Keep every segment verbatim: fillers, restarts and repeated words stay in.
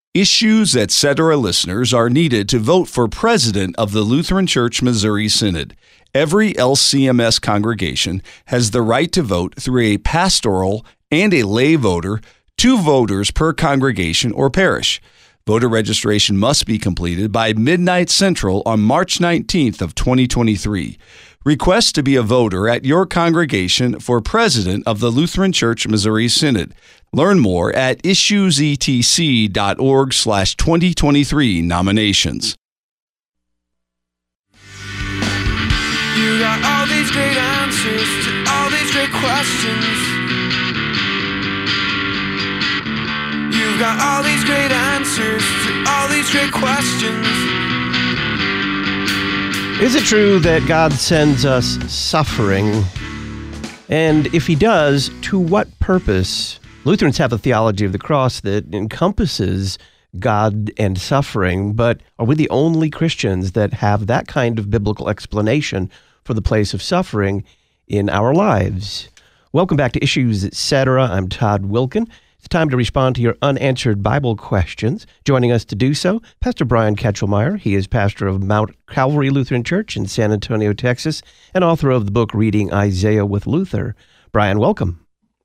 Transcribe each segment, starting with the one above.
Issues, et cetera listeners are needed to vote for president of the Lutheran Church Missouri Synod. Every L C M S congregation has the right to vote through a pastoral and a lay voter, two voters per congregation or parish. Voter registration must be completed by midnight Central on March nineteenth of twenty twenty-three. Request to be a voter at your congregation for president of the Lutheran Church Missouri Synod. Learn more at issuesetc.org slash 2023 nominations. You got all these great answers to all these great questions. You've got all these great answers to all these great questions. Is it true that God sends us suffering? And if he does, to what purpose? Lutherans have a theology of the cross that encompasses God and suffering, but are we the only Christians that have that kind of biblical explanation for the place of suffering in our lives? Welcome back to Issues, et cetera. I'm Todd Wilken. It's time to respond to your unanswered Bible questions. Joining us to do so, Pastor Brian Ketchelmeyer. He is pastor of Mount Calvary Lutheran Church in San Antonio, Texas, and author of the book Reading Isaiah with Luther. Brian, welcome.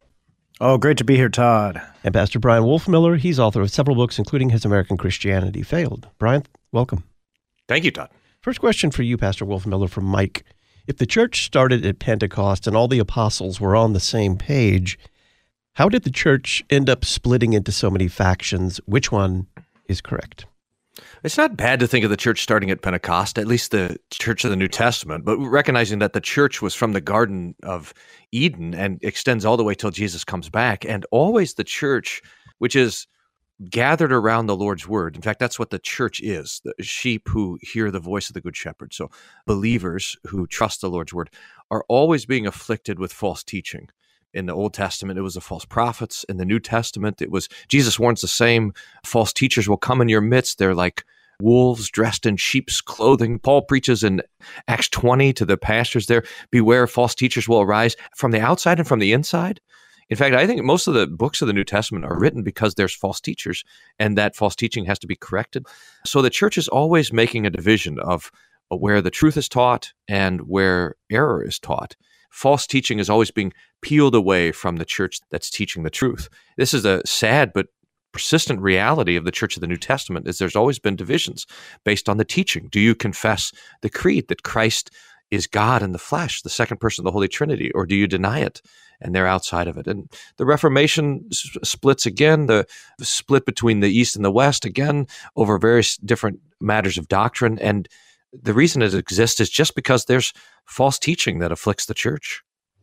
Oh, great to be here, Todd. And Pastor Brian Wolfmiller. He's author of several books, including Has American Christianity Failed? Brian, welcome. Thank you, Todd. First question for you, Pastor Wolfmiller, from Mike. If the church started at Pentecost and all the apostles were on the same page, how did the church end up splitting into so many factions? Which one is correct? It's not bad to think of the church starting at Pentecost, at least the church of the New Testament, but recognizing that the church was from the Garden of Eden and extends all the way till Jesus comes back, and always the church, which is gathered around the Lord's word. In fact, that's what the church is, the sheep who hear the voice of the Good Shepherd. So believers who trust the Lord's word are always being afflicted with false teaching. In the Old Testament, it was the false prophets. In the New Testament, it was, Jesus warns the same, false teachers will come in your midst. They're like wolves dressed in sheep's clothing. Paul preaches in Acts twenty to the pastors there, beware, false teachers will arise from the outside and from the inside. In fact, I think most of the books of the New Testament are written because there's false teachers, and that false teaching has to be corrected. So the church is always making a division of where the truth is taught and where error is taught. False teaching is always being peeled away from the church that's teaching the truth. This is a sad but persistent reality of the church of the New Testament, is there's always been divisions based on the teaching. Do you confess the creed that Christ is God in the flesh, the second person of the Holy Trinity, or do you deny it and they're outside of it? And the Reformation s- splits again, the split between the East and the West again over various different matters of doctrine. And the reason it exists is just because there's false teaching that afflicts the church.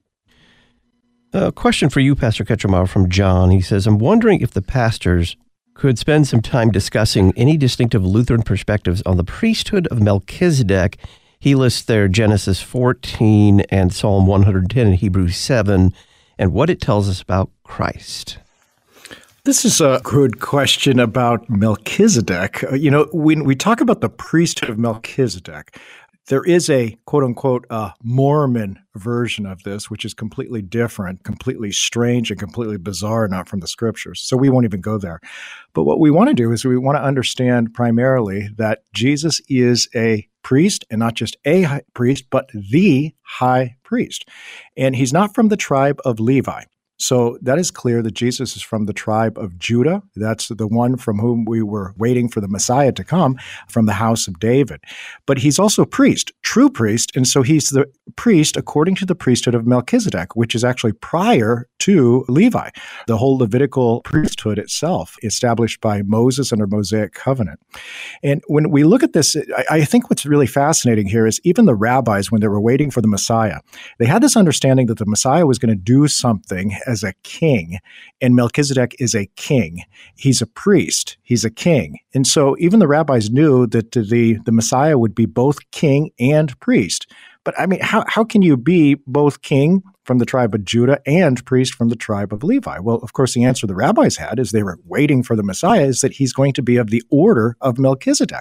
A question for you, Pastor Ketchelmeyer, from John. He says, I'm wondering if the pastors could spend some time discussing any distinctive Lutheran perspectives on the priesthood of Melchizedek. He lists there Genesis fourteen and Psalm one hundred ten and Hebrews seven, and what it tells us about Christ. This is a good question about Melchizedek. Uh, you know, when we talk about the priesthood of Melchizedek, there is a quote-unquote uh, Mormon version of this, which is completely different, completely strange, and completely bizarre, not from the scriptures. So we won't even go there. But what we want to do is we want to understand primarily that Jesus is a priest, and not just a high priest, but the high priest. And he's not from the tribe of Levi. So that is clear that Jesus is from the tribe of Judah. That's the one from whom we were waiting for the Messiah to come, from the house of David. But he's also a priest, true priest, and so he's the priest according to the priesthood of Melchizedek, which is actually prior to Levi, the whole Levitical priesthood itself, established by Moses under Mosaic covenant. And when we look at this, I, I think what's really fascinating here is even the rabbis, when they were waiting for the Messiah, they had this understanding that the Messiah was going to do something as a king, and Melchizedek is a king. He's a priest. He's a king. And so even the rabbis knew that the, the Messiah would be both king and priest. But I mean, how, how can you be both king from the tribe of Judah and priest from the tribe of Levi? Well, of course, the answer the rabbis had, as they were waiting for the Messiah, is that he's going to be of the order of Melchizedek.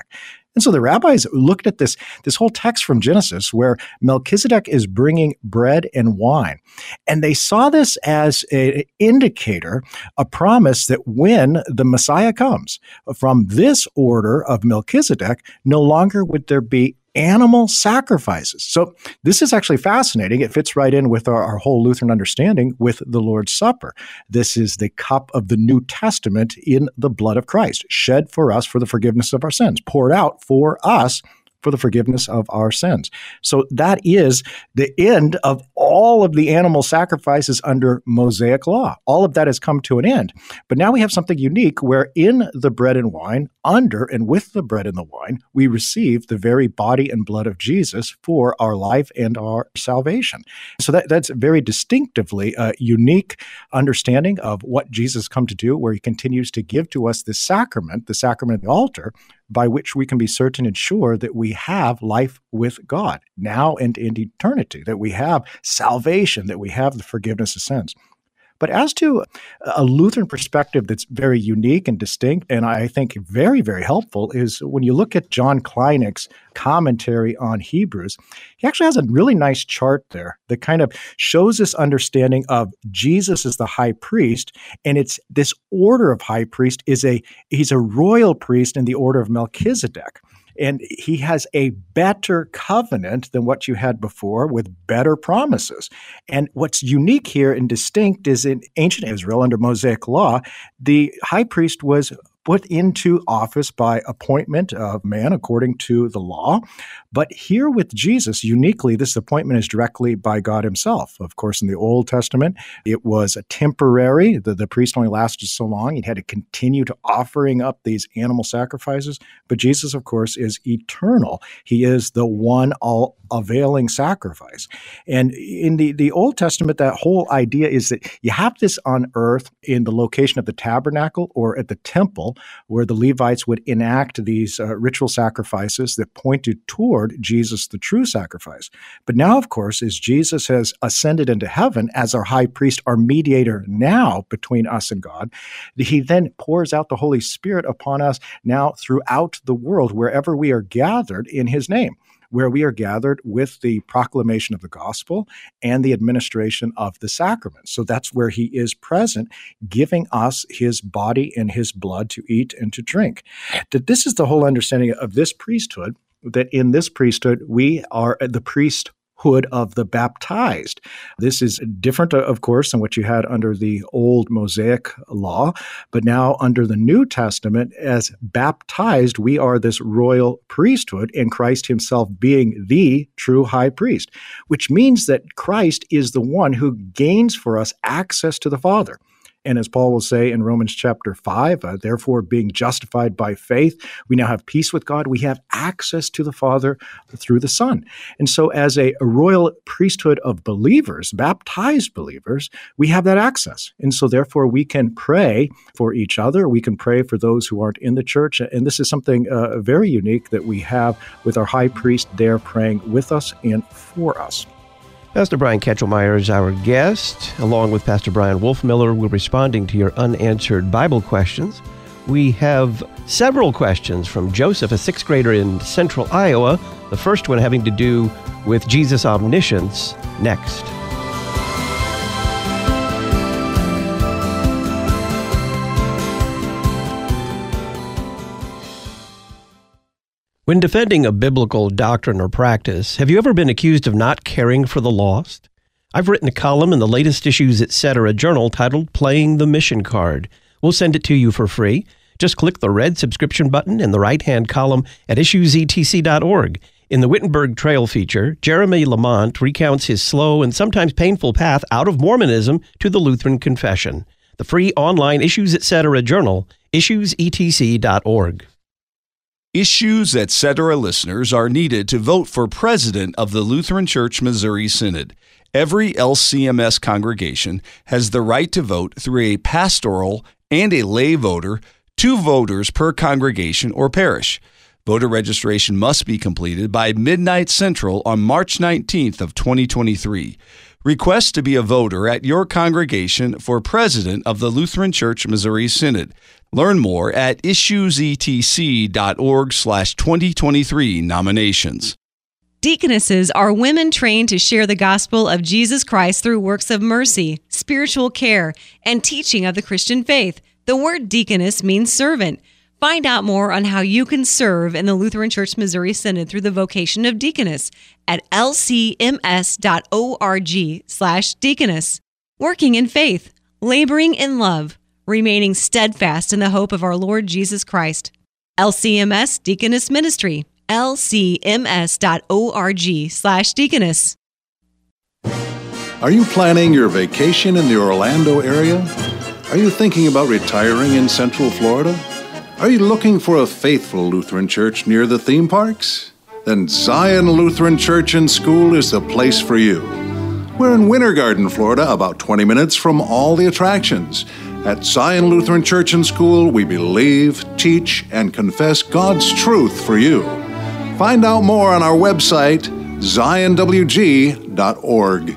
And so the rabbis looked at this, this whole text from Genesis where Melchizedek is bringing bread and wine. And they saw this as an indicator, a promise that when the Messiah comes, from this order of Melchizedek, no longer would there be animal sacrifices. So this is actually fascinating. It fits right in with our, our whole Lutheran understanding with the Lord's Supper. This is the cup of the New Testament in the blood of Christ, shed for us for the forgiveness of our sins, poured out for us for the forgiveness of our sins. So that is the end of all of the animal sacrifices under Mosaic law. All of that has come to an end. But now we have something unique where in the bread and wine, under and with the bread and the wine, we receive the very body and blood of Jesus for our life and our salvation. So that, that's very distinctively a unique understanding of what Jesus come to do, where he continues to give to us this sacrament, the sacrament of the altar, by which we can be certain and sure that we have life with God now and in eternity, that we have salvation, that we have the forgiveness of sins. But as to a Lutheran perspective that's very unique and distinct, and I think very, very helpful, is when you look at John Kleinig's commentary on Hebrews, he actually has a really nice chart there that kind of shows this understanding of Jesus as the high priest, and it's this order of high priest is a, he's a royal priest in the order of Melchizedek. And he has a better covenant than what you had before with better promises. And what's unique here and distinct is in ancient Israel under Mosaic law, the high priest was put into office by appointment of man according to the law. But here with Jesus, uniquely, this appointment is directly by God himself. Of course, in the Old Testament, it was a temporary. The, the priest only lasted so long. He had to continue to offering up these animal sacrifices. But Jesus, of course, is eternal. He is the one all availing sacrifice. And in the, the Old Testament, that whole idea is that you have this on earth in the location of the tabernacle or at the temple, where the Levites would enact these uh, ritual sacrifices that pointed toward Jesus, the true sacrifice. But now, of course, as Jesus has ascended into heaven as our high priest, our mediator now between us and God, he then pours out the Holy Spirit upon us now throughout the world, wherever we are gathered in his name, where we are gathered with the proclamation of the gospel and the administration of the sacraments. So that's where he is present, giving us his body and his blood to eat and to drink. That this is the whole understanding of this priesthood, that in this priesthood, we are the priesthood of the baptized. This is different, of course, than what you had under the old Mosaic law, but now under the New Testament, as baptized, we are this royal priesthood, and Christ himself being the true high priest, which means that Christ is the one who gains for us access to the Father. And as Paul will say in Romans chapter five, uh, therefore being justified by faith, we now have peace with God. We have access to the Father through the Son. And so as a, a royal priesthood of believers, baptized believers, we have that access. And so therefore we can pray for each other. We can pray for those who aren't in the church. And this is something uh, very unique that we have with our high priest there praying with us and for us. Pastor Brian Ketchelmeyer is our guest. Along with Pastor Brian Wolfmiller, we're responding to your unanswered Bible questions. We have several questions from Joseph, a sixth grader in central Iowa, the first one having to do with Jesus' omniscience, next. When defending a biblical doctrine or practice, have you ever been accused of not caring for the lost? I've written a column in the latest Issues Etc. journal titled Playing the Mission Card. We'll send it to you for free. Just click the red subscription button in the right-hand column at issues e t c dot org. In the Wittenberg Trail feature, Jeremy Lamont recounts his slow and sometimes painful path out of Mormonism to the Lutheran Confession. The free online Issues Etc. journal, issues e t c dot org. Issues Etc. listeners are needed to vote for president of the Lutheran Church Missouri Synod. Every L C M S congregation has the right to vote through a pastoral and a lay voter, two voters per congregation or parish. Voter registration must be completed by midnight Central on March nineteenth of twenty twenty-three. Request to be a voter at your congregation for president of the Lutheran Church Missouri Synod. Learn more at issuesetc.org slash 2023 nominations. Deaconesses are women trained to share the gospel of Jesus Christ through works of mercy, spiritual care, and teaching of the Christian faith. The word deaconess means servant. Find out more on how you can serve in the Lutheran Church Missouri Synod through the vocation of deaconess at lcms.org slash deaconess. Working in faith, laboring in love, remaining steadfast in the hope of our Lord Jesus Christ. L C M S Deaconess Ministry, lcms.org slash deaconess. Are you planning your vacation in the Orlando area? Are you thinking about retiring in Central Florida? Are you looking for a faithful Lutheran church near the theme parks? Then Zion Lutheran Church and School is the place for you. We're in Winter Garden, Florida, about twenty minutes from all the attractions. At Zion Lutheran Church and School, we believe, teach, and confess God's truth for you. Find out more on our website, zion w g dot org.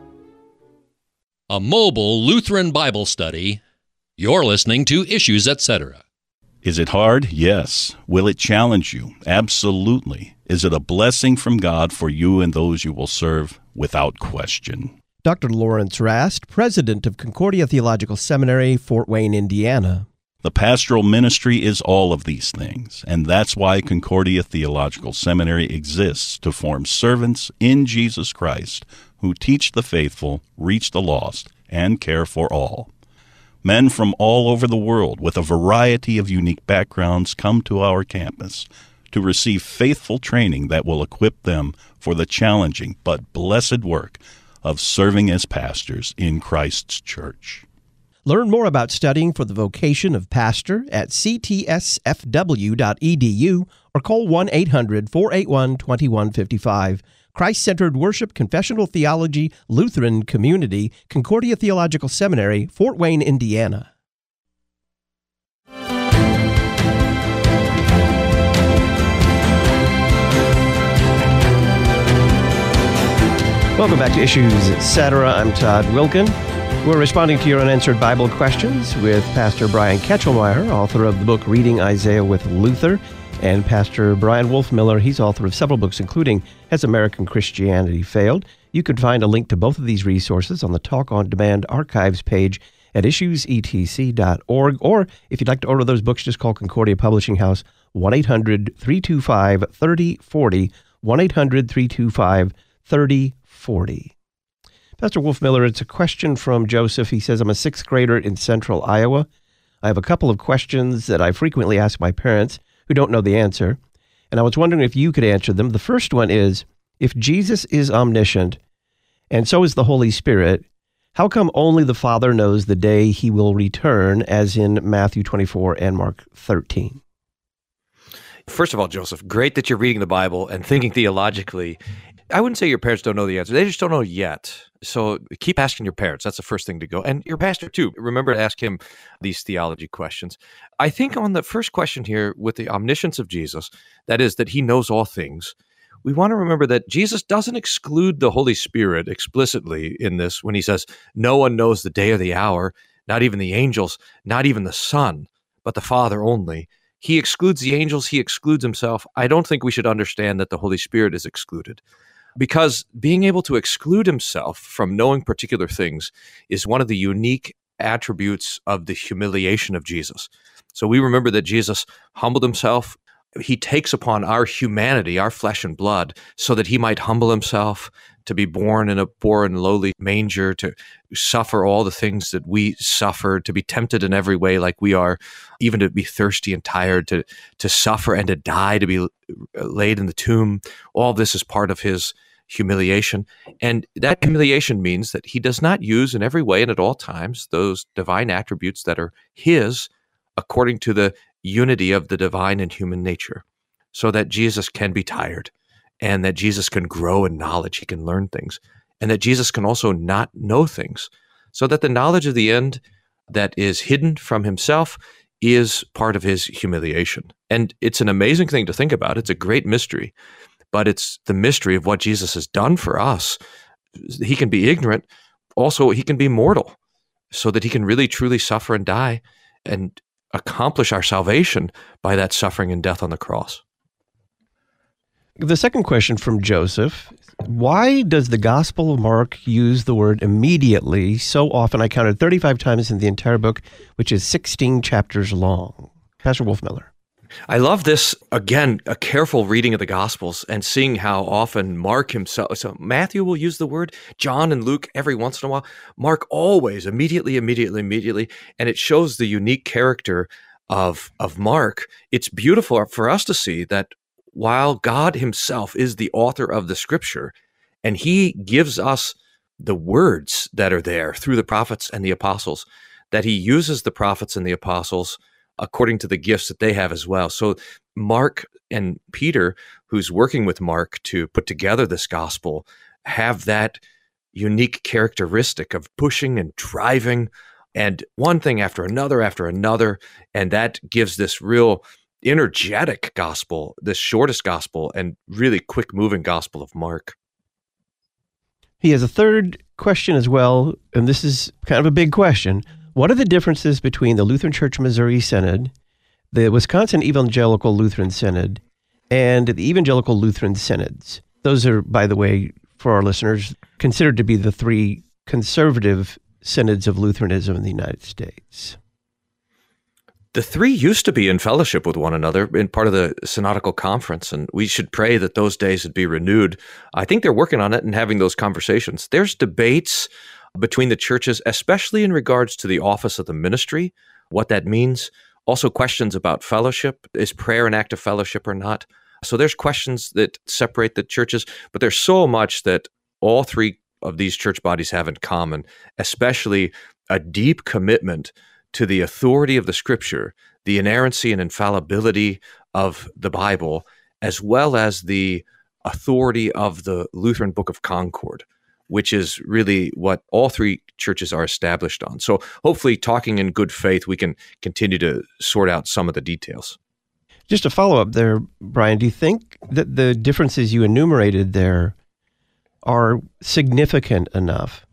A mobile Lutheran Bible study. You're listening to Issues, et cetera. Is it hard? Yes. Will it challenge you? Absolutely. Is it a blessing from God for you and those you will serve? Without question. Doctor Lawrence Rast, president of Concordia Theological Seminary, Fort Wayne, Indiana. The pastoral ministry is all of these things, and that's why Concordia Theological Seminary exists, to form servants in Jesus Christ who teach the faithful, reach the lost, and care for all. Men from all over the world with a variety of unique backgrounds come to our campus to receive faithful training that will equip them for the challenging but blessed work of serving as pastors in Christ's church. Learn more about studying for the vocation of pastor at c t s f w dot e d u or call one eight hundred, four eight one, two one five five. Christ-Centered Worship, Confessional Theology, Lutheran Community, Concordia Theological Seminary, Fort Wayne, Indiana. Welcome back to Issues, et cetera. I'm Todd Wilkin. We're responding to your unanswered Bible questions with Pastor Brian Ketchelmeyer, author of the book Reading Isaiah with Luther, and Pastor Brian Wolfmueller. He's author of several books, including Has American Christianity Failed? You can find a link to both of these resources on the Talk on Demand archives page at issues e t c dot org, or if you'd like to order those books, just call Concordia Publishing House, one eight hundred, three two five, three oh four oh, one eight hundred, three two five, three oh four oh. Pastor Wolfmueller, it's a question from Joseph. He says, I'm a sixth grader in central Iowa. I have a couple of questions that I frequently ask my parents who don't know the answer, and I was wondering if you could answer them. The first one is, if Jesus is omniscient, and so is the Holy Spirit, how come only the Father knows the day he will return, as in Matthew twenty-four and Mark thirteen? First of all, Joseph, great that you're reading the Bible and thinking theologically. I wouldn't say your parents don't know the answer. They just don't know yet. So keep asking your parents. That's the first thing to go. And your pastor, too. Remember to ask him these theology questions. I think on the first question here, with the omniscience of Jesus, that is, that he knows all things, we want to remember that Jesus doesn't exclude the Holy Spirit explicitly in this when he says, no one knows the day or the hour, not even the angels, not even the Son, but the Father only. He excludes the angels. He excludes himself. I don't think we should understand that the Holy Spirit is excluded, because being able to exclude himself from knowing particular things is one of the unique attributes of the humiliation of Jesus. So we remember that Jesus humbled himself. He takes upon our humanity, our flesh and blood, so that he might humble himself, to be born in a poor and lowly manger, to suffer all the things that we suffer, to be tempted in every way like we are, even to be thirsty and tired, to, to suffer and to die, to be laid in the tomb. All this is part of his humiliation. And that humiliation means that he does not use in every way and at all times those divine attributes that are his according to the unity of the divine and human nature, so that Jesus can be tired, and that Jesus can grow in knowledge, he can learn things, and that Jesus can also not know things, so that the knowledge of the end that is hidden from himself is part of his humiliation. And it's an amazing thing to think about. It's a great mystery, but it's the mystery of what Jesus has done for us. He can be ignorant. Also, he can be mortal so that he can really, truly suffer and die and accomplish our salvation by that suffering and death on the cross. The second question from Joseph, why does the Gospel of Mark use the word immediately so often? I counted thirty-five times in the entire book, which is sixteen chapters long. Pastor Wolfmueller. I love this, again, a careful reading of the Gospels and seeing how often Mark himself, so Matthew will use the word, John and Luke every once in a while, Mark always, immediately, immediately, immediately, and it shows the unique character of, of Mark. It's beautiful for us to see that while God himself is the author of the Scripture, and he gives us the words that are there through the prophets and the apostles, that he uses the prophets and the apostles according to the gifts that they have as well. So Mark and Peter, who's working with Mark to put together this gospel, have that unique characteristic of pushing and driving and one thing after another after another. And that gives this real energetic gospel, this shortest gospel and really quick moving gospel of Mark. He has a third question as well, and this is kind of a big question. What are the differences between the Lutheran Church Missouri Synod, the Wisconsin Evangelical Lutheran Synod, and the Evangelical Lutheran Synods? Those are, by the way, for our listeners, considered to be the three conservative synods of Lutheranism in the United States. The three used to be in fellowship with one another in part of the synodical conference, and we should pray that those days would be renewed. I think they're working on it and having those conversations. There's debates between the churches, especially in regards to the office of the ministry, what that means. Also questions about fellowship. Is prayer an act of fellowship or not? So there's questions that separate the churches, but there's so much that all three of these church bodies have in common, especially a deep commitment to the authority of the Scripture, the inerrancy and infallibility of the Bible, as well as the authority of the Lutheran Book of Concord, which is really what all three churches are established on. So hopefully, talking in good faith, we can continue to sort out some of the details. Just a follow-up there, Brian, do you think that the differences you enumerated there are significant enough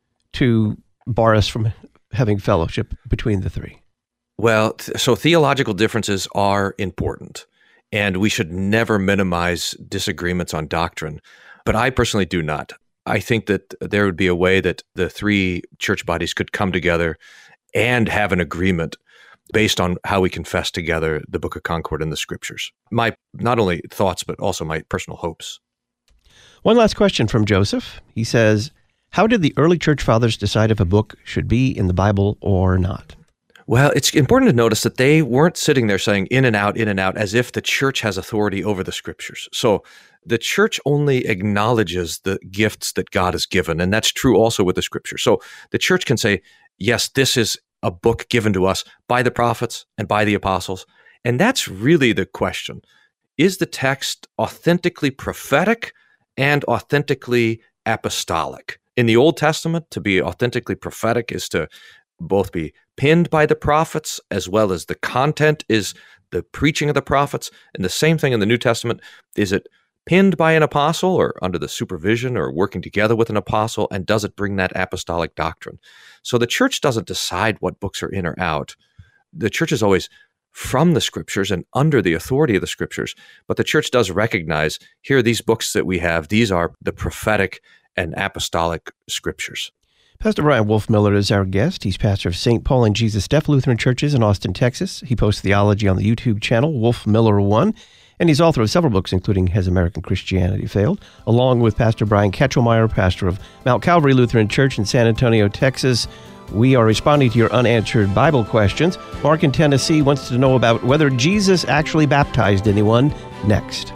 to bar us from having fellowship between the three? Well, th- so theological differences are important, and we should never minimize disagreements on doctrine, but I personally do not. I think that there would be a way that the three church bodies could come together and have an agreement based on how we confess together the Book of Concord and the Scriptures. My not only thoughts, but also my personal hopes. One last question from Joseph. He says, how did the early church fathers decide if a book should be in the Bible or not? Well, it's important to notice that they weren't sitting there saying in and out, in and out, as if the church has authority over the Scriptures. So the church only acknowledges the gifts that God has given, and that's true also with the Scripture. So the church can say, yes, this is a book given to us by the prophets and by the apostles, and that's really the question. Is the text authentically prophetic and authentically apostolic? In the Old Testament, to be authentically prophetic is to both be pinned by the prophets as well as the content is the preaching of the prophets. And the same thing in the New Testament. Is it pinned by an apostle or under the supervision or working together with an apostle? And does it bring that apostolic doctrine? So the church doesn't decide what books are in or out. The church is always from the Scriptures and under the authority of the Scriptures. But the church does recognize, here are these books that we have. These are the prophetic and apostolic Scriptures. Pastor Brian Wolfmueller is our guest. He's pastor of Saint Paul and Jesus Deaf Lutheran Churches in Austin, Texas. He posts theology on the YouTube channel, Wolfmueller one, and he's author of several books, including Has American Christianity Failed? Along with Pastor Brian Ketchelmeyer, pastor of Mount Calvary Lutheran Church in San Antonio, Texas. We are responding to your unanswered Bible questions. Mark in Tennessee wants to know about whether Jesus actually baptized anyone. Next.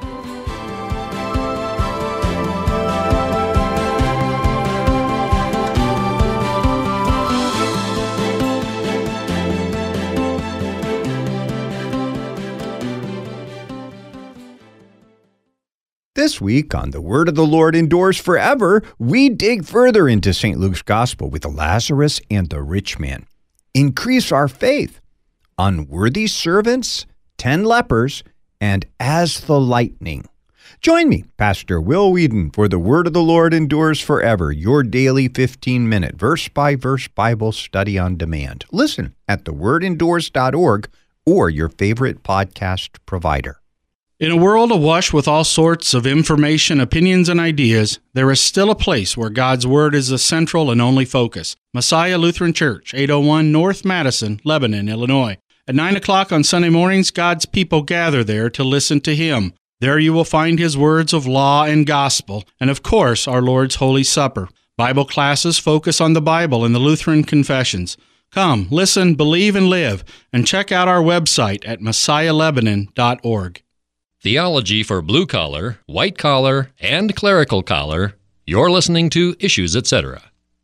This week on The Word of the Lord Endures Forever, we dig further into Saint Luke's Gospel with Lazarus and the rich man. Increase our faith. Unworthy Servants, Ten Lepers, and As the Lightning. Join me, Pastor Will Whedon, for the Word of the Lord endures forever, your daily fifteen-minute verse-by-verse Bible study on demand. Listen at the word endures dot org or your favorite podcast provider. In a world awash with all sorts of information, opinions, and ideas, there is still a place where God's Word is the central and only focus. Messiah Lutheran Church, eight oh one North Madison, Lebanon, Illinois. At nine o'clock on Sunday mornings, God's people gather there to listen to Him. There you will find His words of law and gospel, and of course, our Lord's Holy Supper. Bible classes focus on the Bible and the Lutheran confessions. Come, listen, believe, and live, and check out our website at messiah lebanon dot org. Theology for blue collar, white collar, and clerical collar. You're listening to Issues, et cetera.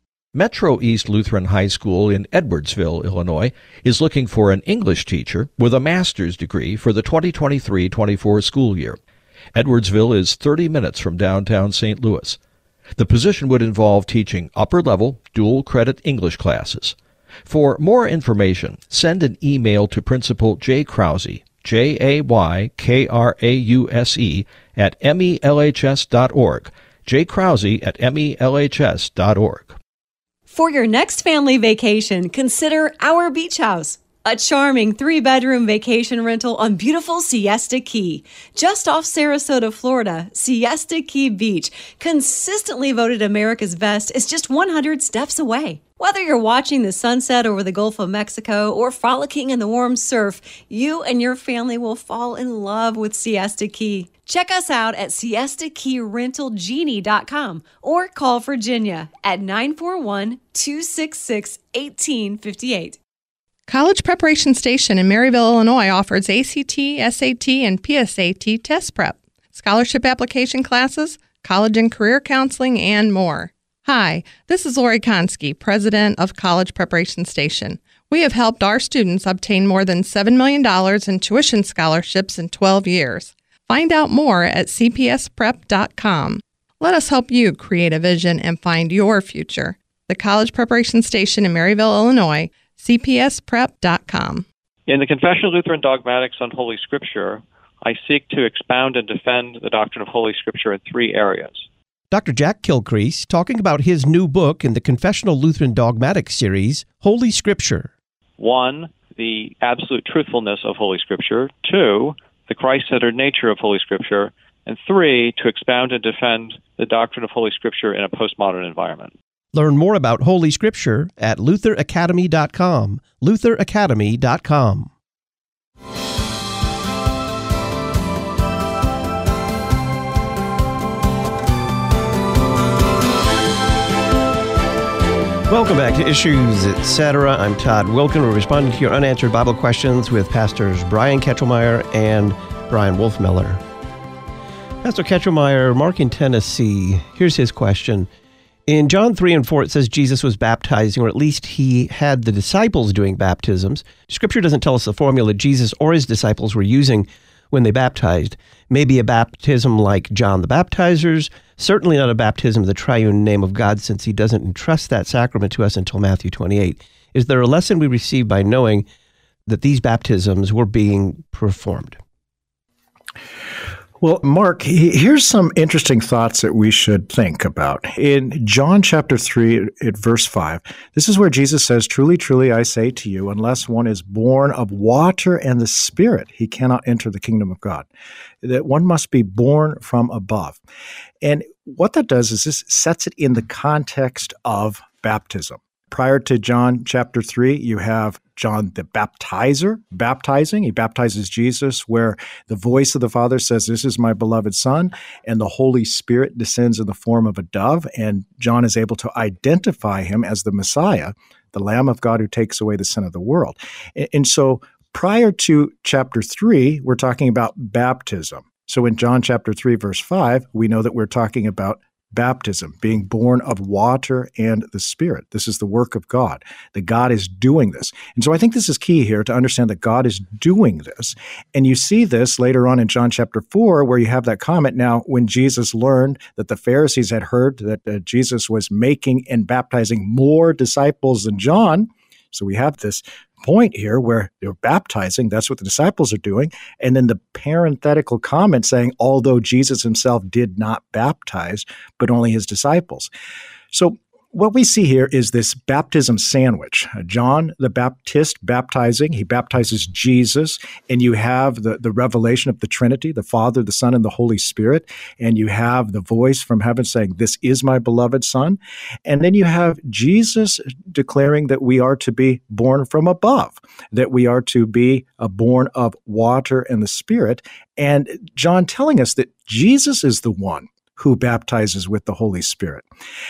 Metro East Lutheran High School in Edwardsville, Illinois, is looking for an English teacher with a master's degree for the twenty twenty-three twenty-four school year. Edwardsville is thirty minutes from downtown Saint Louis. The position would involve teaching upper-level, dual-credit English classes. For more information, send an email to Principal Jay Krause, J A Y K R A U S E, at M E L H S dot org. Jay Krause at M E L H S dot org. For your next family vacation, consider Our Beach House, a charming three-bedroom vacation rental on beautiful Siesta Key. Just off Sarasota, Florida, Siesta Key Beach, consistently voted America's best, is just one hundred steps away. Whether you're watching the sunset over the Gulf of Mexico or frolicking in the warm surf, you and your family will fall in love with Siesta Key. Check us out at siesta key rental genie dot com or call Virginia at nine four one, two six six, one eight five eight. College Preparation Station in Maryville, Illinois offers A C T, S A T, and P S A T test prep, scholarship application classes, college and career counseling, and more. Hi, this is Lori Konski, president of College Preparation Station. We have helped our students obtain more than seven million dollars in tuition scholarships in twelve years. Find out more at c p s prep dot com. Let us help you create a vision and find your future. The College Preparation Station in Maryville, Illinois, c p s prep dot com. In the Confession of Lutheran Dogmatics on Holy Scripture, I seek to expound and defend the doctrine of Holy Scripture in three areas. Doctor Jack Kilcrease talking about his new book in the Confessional Lutheran Dogmatics series, Holy Scripture. One, the absolute truthfulness of Holy Scripture. Two, the Christ-centered nature of Holy Scripture. And three, to expound and defend the doctrine of Holy Scripture in a postmodern environment. Learn more about Holy Scripture at luther academy dot com. luther academy dot com. Welcome back to Issues, et cetera. I'm Todd Wilken. We're responding to your unanswered Bible questions with Pastors Brian Ketchelmeyer and Brian Wolfmiller. Pastor Ketchelmeyer, Mark in Tennessee, here's his question. In John three and four, it says Jesus was baptizing, or at least he had the disciples doing baptisms. Scripture doesn't tell us the formula Jesus or his disciples were using when they baptized. Maybe a baptism like John the Baptizer's, certainly not a baptism of the triune name of God, since he doesn't entrust that sacrament to us until Matthew twenty-eight. Is there a lesson we receive by knowing that these baptisms were being performed? Well, Mark, here's some interesting thoughts that we should think about. In John chapter three, at verse five, this is where Jesus says, "Truly, truly, I say to you, unless one is born of water and the Spirit, he cannot enter the kingdom of God." That one must be born from above. And what that does is this sets it in the context of baptism. Prior to John chapter three, you have John the Baptizer baptizing. He baptizes Jesus where the voice of the Father says, "This is my beloved Son," and the Holy Spirit descends in the form of a dove, and John is able to identify him as the Messiah, the Lamb of God who takes away the sin of the world. And so prior to chapter three, we're talking about baptism. So in John chapter three, verse five, we know that we're talking about baptism, being born of water and the Spirit. This is the work of God, that God is doing this. And so I think this is key here to understand that God is doing this. And you see this later on in John chapter four, where you have that comment. Now, when Jesus learned that the Pharisees had heard that uh, Jesus was making and baptizing more disciples than John, so we have this point here where they're baptizing. That's what the disciples are doing. And then the parenthetical comment saying, although Jesus himself did not baptize, but only his disciples. So what we see here is this baptism sandwich. John the Baptist baptizing, he baptizes Jesus, and you have the, the revelation of the Trinity, the Father, the Son, and the Holy Spirit, and you have the voice from heaven saying, this is my beloved Son, and then you have Jesus declaring that we are to be born from above, that we are to be uh, born of water and the Spirit, and John telling us that Jesus is the one who baptizes with the Holy Spirit.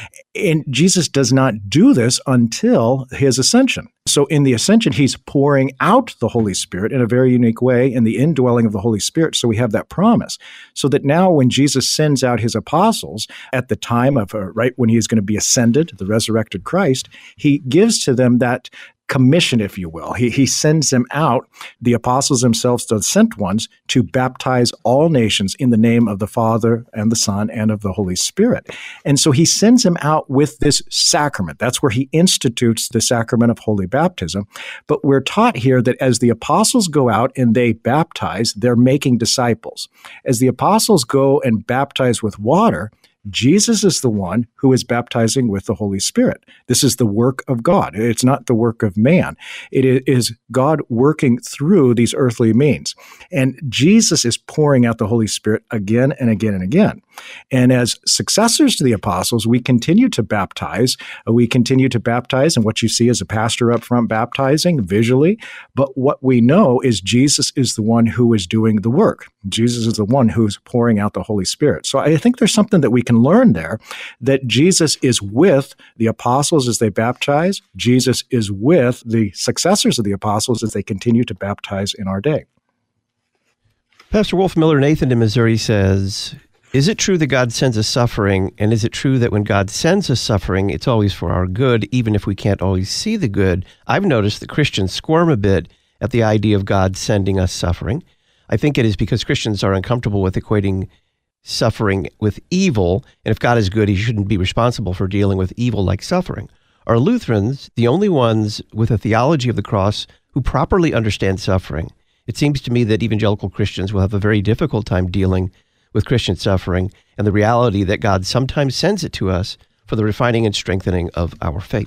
And Jesus does not do this until his ascension. So in the ascension, he's pouring out the Holy Spirit in a very unique way in the indwelling of the Holy Spirit. So we have that promise. So that now when Jesus sends out his apostles at the time of, uh, right, when he is going to be ascended, the resurrected Christ, he gives to them that commission, if you will. He, he sends them out, the apostles themselves, the sent ones, to baptize all nations in the name of the Father and the Son and of the Holy Spirit. And so he sends them out with this sacrament. That's where he institutes the sacrament of holy baptism. But we're taught here that as the apostles go out and they baptize, they're making disciples. As the apostles go and baptize with water, Jesus is the one who is baptizing with the Holy Spirit. This is the work of God. It's not the work of man. It is God working through these earthly means. And Jesus is pouring out the Holy Spirit again and again and again. And as successors to the apostles, we continue to baptize. We continue to baptize, and what you see is a pastor up front baptizing visually. But what we know is Jesus is the one who is doing the work. Jesus is the one who's pouring out the Holy Spirit. So I think there's something that we can learn there, that Jesus is with the apostles as they baptize. Jesus is with the successors of the apostles as they continue to baptize in our day. Pastor Wolf Miller Nathan in Missouri says, is it true that God sends us suffering, and is it true that when God sends us suffering, it's always for our good, even if we can't always see the good? I've noticed that Christians squirm a bit at the idea of God sending us suffering. I think it is because Christians are uncomfortable with equating suffering with evil, and if God is good, he shouldn't be responsible for dealing with evil like suffering. Are Lutherans the only ones with a theology of the cross who properly understand suffering? It seems to me that evangelical Christians will have a very difficult time dealing with Christian suffering and the reality that God sometimes sends it to us for the refining and strengthening of our faith.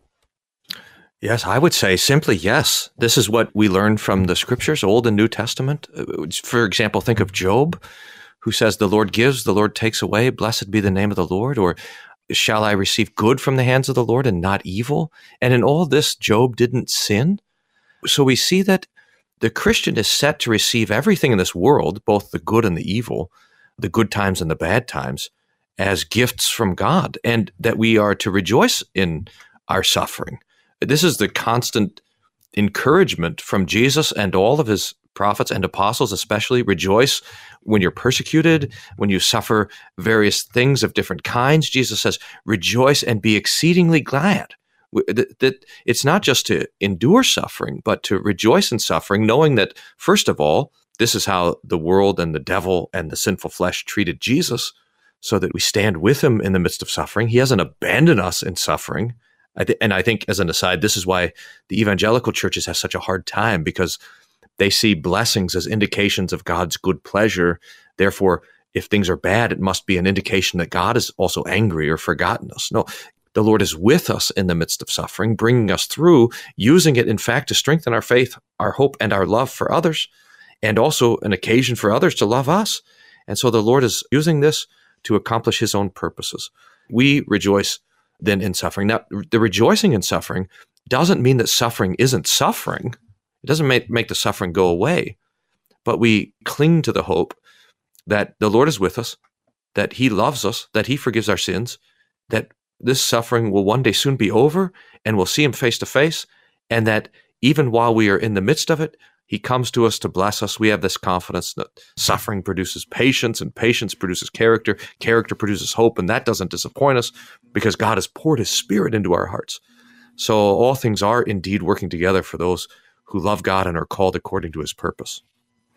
Yes, I would say simply yes. This is what we learn from the scriptures, Old and New Testament. For example, think of Job, who says, the Lord gives, the Lord takes away, blessed be the name of the Lord, or shall I receive good from the hands of the Lord and not evil? And in all this, Job didn't sin. So we see that the Christian is set to receive everything in this world, both the good and the evil, the good times and the bad times, as gifts from God, and that we are to rejoice in our suffering. This is the constant encouragement from Jesus and all of his prophets and apostles, especially. Rejoice when you're persecuted, when you suffer various things of different kinds. Jesus says, rejoice and be exceedingly glad. That it's not just to endure suffering, but to rejoice in suffering, knowing that, first of all, this is how the world and the devil and the sinful flesh treated Jesus, so that we stand with him in the midst of suffering. He hasn't abandoned us in suffering. I th- and I think, as an aside, this is why the evangelical churches have such a hard time, because they see blessings as indications of God's good pleasure. Therefore, if things are bad, it must be an indication that God is also angry or forgotten us. No, the Lord is with us in the midst of suffering, bringing us through, using it, in fact, to strengthen our faith, our hope, and our love for others, and also an occasion for others to love us. And so the Lord is using this to accomplish his own purposes. We rejoice then in suffering. Now, the rejoicing in suffering doesn't mean that suffering isn't suffering. It doesn't make, make the suffering go away, but we cling to the hope that the Lord is with us, that he loves us, that he forgives our sins, that this suffering will one day soon be over and we'll see him face to face, and that even while we are in the midst of it, he comes to us to bless us. We have this confidence that suffering produces patience, and patience produces character. Character produces hope, and that doesn't disappoint us because God has poured his Spirit into our hearts. So all things are indeed working together for those who love God and are called according to his purpose.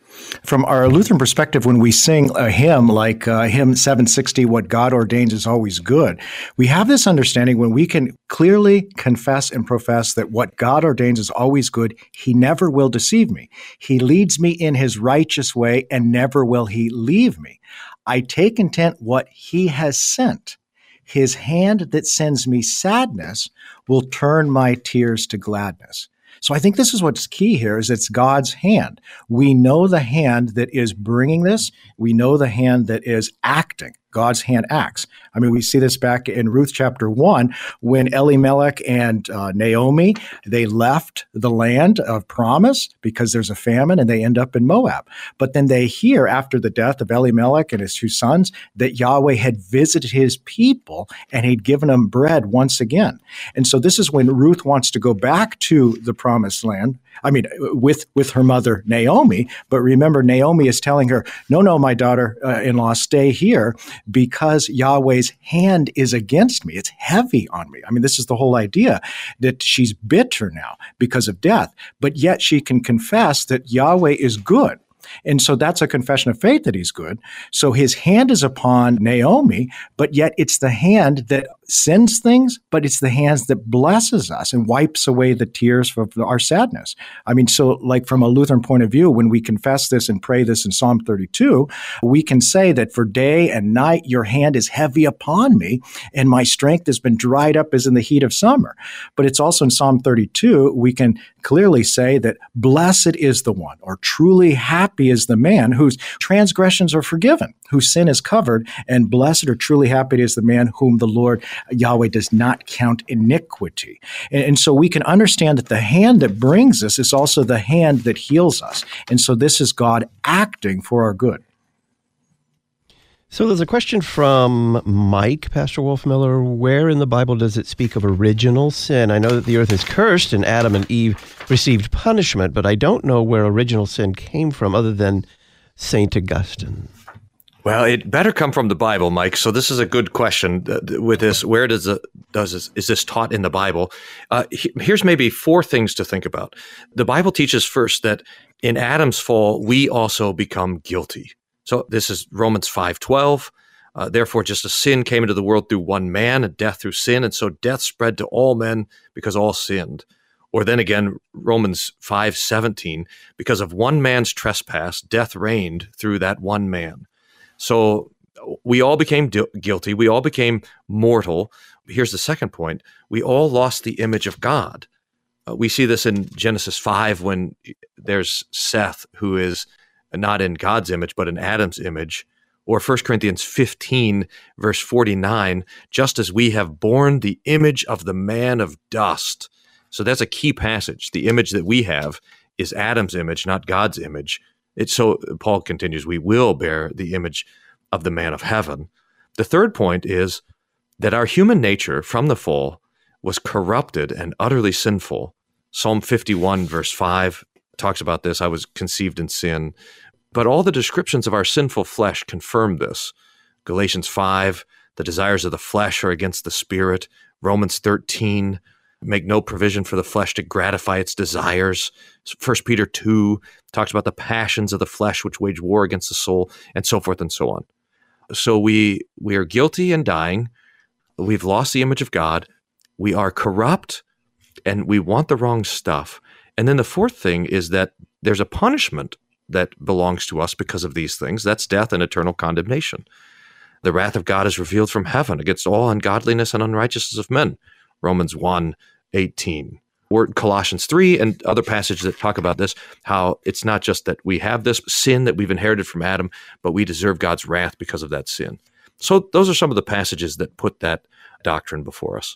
From our Lutheran perspective, when we sing a hymn like uh, hymn seven sixty, What God Ordains is Always Good, we have this understanding when we can clearly confess and profess that what God ordains is always good, he never will deceive me. He leads me in his righteous way, and never will he leave me. I take content what he has sent. His hand that sends me sadness will turn my tears to gladness. So I think this is what's key here is it's God's hand. We know the hand that is bringing this. We know the hand that is acting. God's hand acts. I mean, we see this back in Ruth chapter one when Elimelech and uh, Naomi, they left the land of promise because there's a famine and they end up in Moab. But then they hear after the death of Elimelech and his two sons that Yahweh had visited his people and he'd given them bread once again. And so this is when Ruth wants to go back to the promised land. I mean, with, with her mother, Naomi. But remember, Naomi is telling her, no, no, my daughter-in-law, stay here because Yahweh's hand is against me. It's heavy on me. I mean, this is the whole idea that she's bitter now because of death, but yet she can confess that Yahweh is good. And so that's a confession of faith that he's good. So his hand is upon Naomi, but yet it's the hand that sends things, but it's the hands that blesses us and wipes away the tears of our sadness. I mean, so like from a Lutheran point of view, when we confess this and pray this in Psalm thirty-two, we can say that for day and night, your hand is heavy upon me and my strength has been dried up as in the heat of summer. But it's also in Psalm thirty-two, we can clearly say that blessed is the one, or truly happy is the man whose transgressions are forgiven, whose sin is covered, and blessed or truly happy is the man whom the Lord Yahweh does not count iniquity. And, and so we can understand that the hand that brings us is also the hand that heals us. And so this is God acting for our good. So there's a question from Mike, Pastor Wolfmiller. Where in the Bible does it speak of original sin? I know that the earth is cursed and Adam and Eve received punishment, but I don't know where original sin came from other than Saint Augustine. Well, it better come from the Bible, Mike. So this is a good question with this. Where does it, does this, is this taught in the Bible? Uh, here's maybe four things to think about. The Bible teaches first that in Adam's fall, we also become guilty. So this is Romans five twelve. Uh, Therefore, just as sin came into the world through one man, and death through sin, and so death spread to all men because all sinned. Or then again, Romans five seventeen, because of one man's trespass, death reigned through that one man. So we all became di- guilty. We all became mortal. Here's the second point. We all lost the image of God. Uh, we see this in Genesis five when there's Seth, who is not in God's image, but in Adam's image. Or First Corinthians fifteen, verse forty-nine, just as we have borne the image of the man of dust. So that's a key passage. The image that we have is Adam's image, not God's image. It's so Paul continues, we will bear the image of the man of heaven. The third point is that our human nature from the fall was corrupted and utterly sinful. Psalm fifty-one, verse five talks about this. I was conceived in sin. But all the descriptions of our sinful flesh confirm this. Galatians five, the desires of the flesh are against the spirit. Romans thirteen, make no provision for the flesh to gratify its desires. First Peter two talks about the passions of the flesh which wage war against the soul, and so forth and so on. So we we are guilty and dying. We've lost the image of God. We are corrupt, and we want the wrong stuff. And then the fourth thing is that there's a punishment that belongs to us because of these things. That's death and eternal condemnation. The wrath of God is revealed from heaven against all ungodliness and unrighteousness of men. Romans one eighteen. Or Colossians three and other passages that talk about this, how it's not just that we have this sin that we've inherited from Adam, but we deserve God's wrath because of that sin. So those are some of the passages that put that doctrine before us.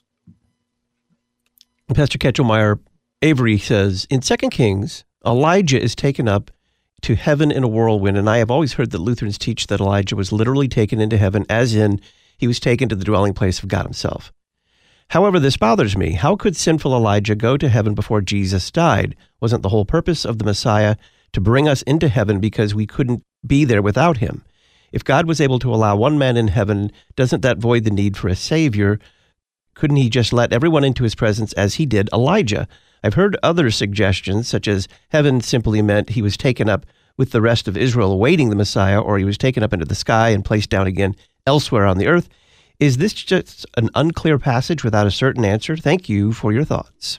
Pastor Ketchelmeyer, Avery says, in Second Kings, Elijah is taken up to heaven in a whirlwind, and I have always heard that Lutherans teach that Elijah was literally taken into heaven, as in he was taken to the dwelling place of God himself. However, this bothers me. How could sinful Elijah go to heaven before Jesus died? Wasn't the whole purpose of the Messiah to bring us into heaven because we couldn't be there without him? If God was able to allow one man in heaven, doesn't that void the need for a Savior? Couldn't he just let everyone into his presence as he did Elijah? I've heard other suggestions, such as heaven simply meant he was taken up with the rest of Israel awaiting the Messiah, or he was taken up into the sky and placed down again elsewhere on the earth. Is this just an unclear passage without a certain answer? Thank you for your thoughts.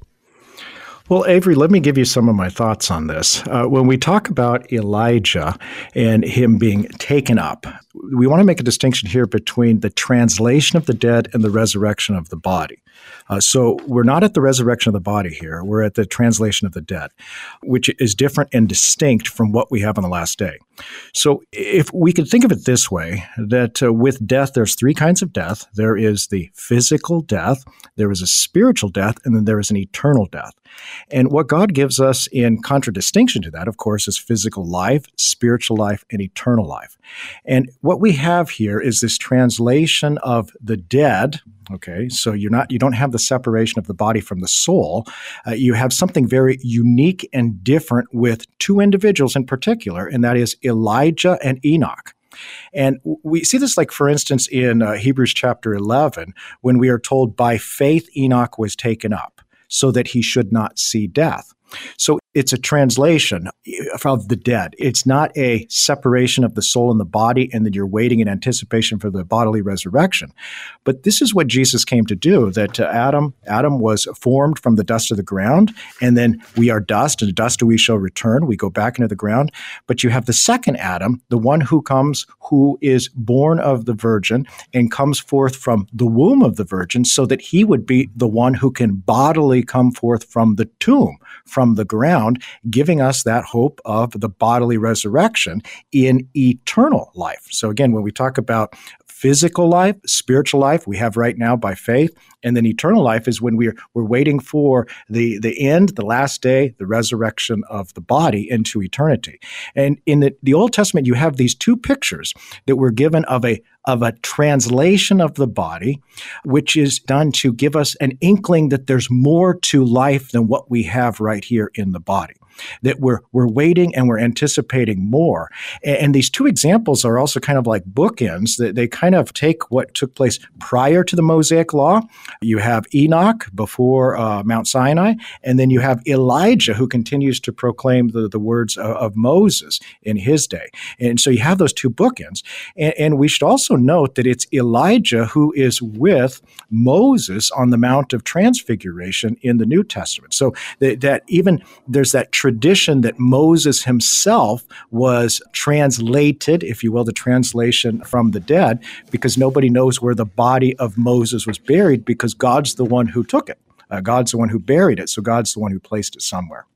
Well, Avery, let me give you some of my thoughts on this. Uh, when we talk about Elijah and him being taken up, we want to make a distinction here between the translation of the dead and the resurrection of the body. Uh, so we're not at the resurrection of the body here. We're at the translation of the dead, which is different and distinct from what we have on the last day. So if we could think of it this way, that uh, with death, there's three kinds of death. There is the physical death, there is a spiritual death, and then there is an eternal death. And what God gives us in contradistinction to that, of course, is physical life, spiritual life, and eternal life. And what we have here is this translation of the dead. Okay, so you're not, you don't have the separation of the body from the soul. Uh, you have something very unique and different with two individuals in particular, and that is Elijah and Enoch. And we see this, like, for instance, in uh, Hebrews chapter eleven, when we are told, by faith Enoch was taken up, so that he should not see death. So it's a translation of the dead. It's not a separation of the soul and the body, and that you're waiting in anticipation for the bodily resurrection. But this is what Jesus came to do, that uh, Adam, Adam was formed from the dust of the ground, and then we are dust, and dust we shall return. We go back into the ground. But you have the second Adam, the one who comes, who is born of the virgin and comes forth from the womb of the virgin, so that he would be the one who can bodily come forth from the tomb, from the ground, giving us that hope of the bodily resurrection in eternal life. So again, when we talk about physical life, spiritual life, we have right now by faith, and then eternal life is when we're we're waiting for the, the end, the last day, the resurrection of the body into eternity. And in the, the Old Testament, you have these two pictures that were given of a of a translation of the body, which is done to give us an inkling that there's more to life than what we have right here in the body. That we're we're waiting and we're anticipating more. And, and these two examples are also kind of like bookends. That they kind of take what took place prior to the Mosaic Law. You have Enoch before uh, Mount Sinai, and then you have Elijah, who continues to proclaim the, the words of, of Moses in his day. And so you have those two bookends. And, and we should also note that it's Elijah who is with Moses on the Mount of Transfiguration in the New Testament. So that, that even there's that tradition that Moses himself was translated, if you will, the translation from the dead, because nobody knows where the body of Moses was buried, because God's the one who took it. Uh, God's the one who buried it, so God's the one who placed it somewhere.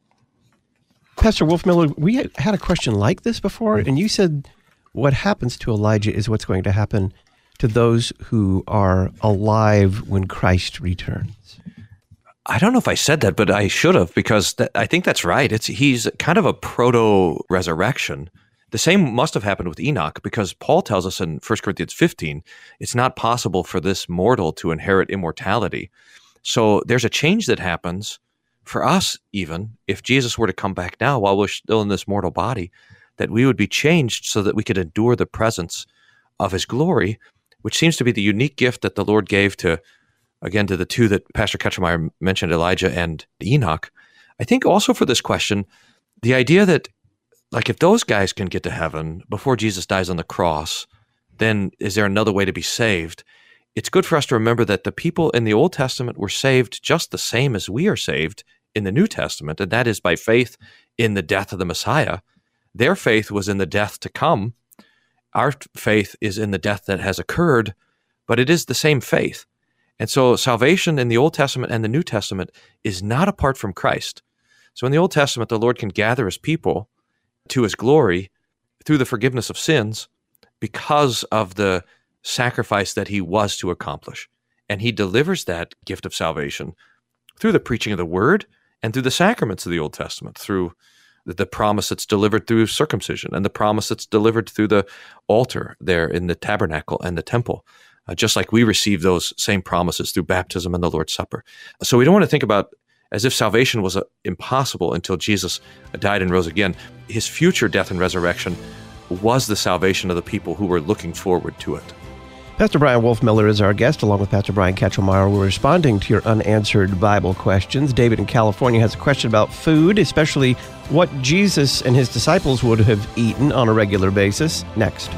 Pastor Wolfmueller, we had a question like this before, and you said what happens to Elijah is what's going to happen to those who are alive when Christ returns. I don't know if I said that, but I should have, because that, I think that's right. It's he's kind of a proto-resurrection. The same must have happened with Enoch, because Paul tells us in First Corinthians fifteen, it's not possible for this mortal to inherit immortality. So there's a change that happens for us, even if Jesus were to come back now while we're still in this mortal body, that we would be changed so that we could endure the presence of his glory, which seems to be the unique gift that the Lord gave to, again, to the two that Pastor Ketchermeyer mentioned, Elijah and Enoch. I think also for this question, the idea that, like, if those guys can get to heaven before Jesus dies on the cross, then is there another way to be saved? It's good for us to remember that the people in the Old Testament were saved just the same as we are saved in the New Testament, and that is by faith in the death of the Messiah. Their faith was in the death to come. Our faith is in the death that has occurred, but it is the same faith. And so salvation in the Old Testament and the New Testament is not apart from Christ. So in the Old Testament, the Lord can gather his people to his glory through the forgiveness of sins because of the sacrifice that he was to accomplish. And he delivers that gift of salvation through the preaching of the word and through the sacraments of the Old Testament, through the promise that's delivered through circumcision and the promise that's delivered through the altar there in the tabernacle and the temple, uh, just like we receive those same promises through baptism and the Lord's Supper. So we don't want to think about as if salvation was uh, impossible until Jesus died and rose again. His future death and resurrection was the salvation of the people who were looking forward to it. Pastor Brian Wolfmiller is our guest, along with Pastor Brian Ketchelmeyer. We're responding to your unanswered Bible questions. David in California has a question about food, especially what Jesus and his disciples would have eaten on a regular basis. Next.